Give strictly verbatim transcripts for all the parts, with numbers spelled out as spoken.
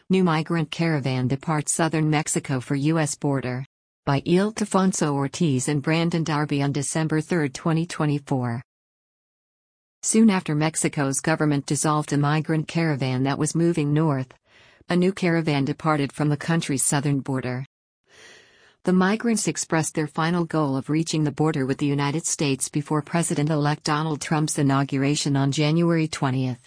New migrant caravan departs southern Mexico for U S border. By Ildefonso Ortiz and Brandon Darby on December third, twenty twenty-four. Soon after Mexico's government dissolved a migrant caravan that was moving north, a new caravan departed from the country's southern border. The migrants expressed their final goal of reaching the border with the United States before President-elect Donald Trump's inauguration on January twentieth.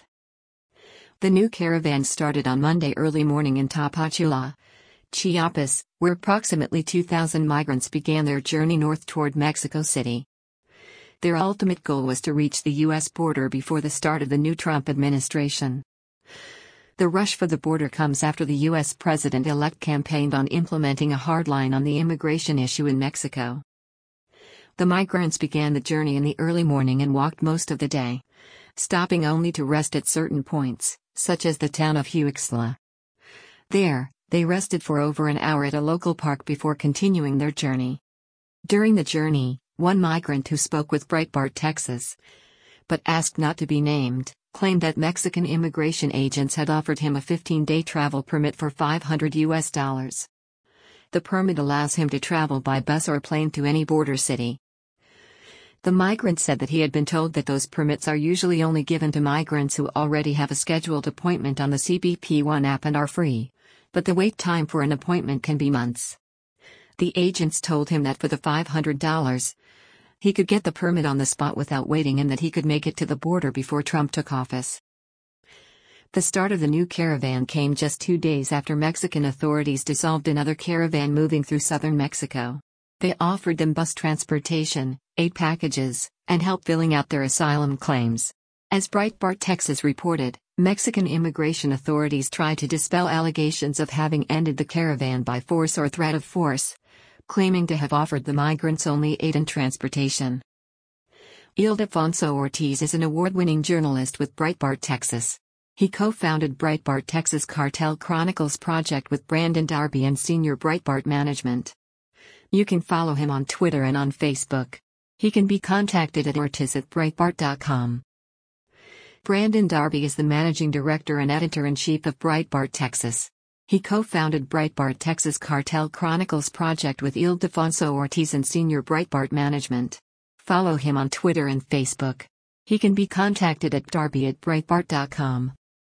The new caravan started on Monday early morning in Tapachula, Chiapas, where approximately two thousand migrants began their journey north toward Mexico City. Their ultimate goal was to reach the U S border before the start of the new Trump administration. The rush for the border comes after the U S president-elect campaigned on implementing a hard line on the immigration issue in Mexico. The migrants began the journey in the early morning and walked most of the day, stopping only to rest at certain points, such as the town of Huixtla. There, they rested for over an hour at a local park before continuing their journey. During the journey, one migrant who spoke with Breitbart Texas, but asked not to be named, claimed that Mexican immigration agents had offered him a fifteen-day travel permit for five hundred U S dollars. The permit allows him to travel by bus or plane to any border city. The migrant said that he had been told that those permits are usually only given to migrants who already have a scheduled appointment on the C B P One app and are free, but the wait time for an appointment can be months. The agents told him that for the five hundred dollars, he could get the permit on the spot without waiting and that he could make it to the border before Trump took office. The start of the new caravan came just two days after Mexican authorities dissolved another caravan moving through southern Mexico. They offered them bus transportation, aid packages, and help filling out their asylum claims. As Breitbart Texas reported, Mexican immigration authorities tried to dispel allegations of having ended the caravan by force or threat of force, claiming to have offered the migrants only aid and transportation. Ildefonso Ortiz is an award-winning journalist with Breitbart Texas. He co-founded Breitbart Texas Cartel Chronicles project with Brandon Darby and Senior Breitbart Management. You can follow him on Twitter and on Facebook. He can be contacted at ortiz at breitbart dot com. Brandon Darby is the managing director and editor-in-chief of Breitbart Texas. He co-founded Breitbart Texas Cartel Chronicles project with Ildefonso Ortiz and Senior Breitbart Management. Follow him on Twitter and Facebook. He can be contacted at darby at breitbart dot com.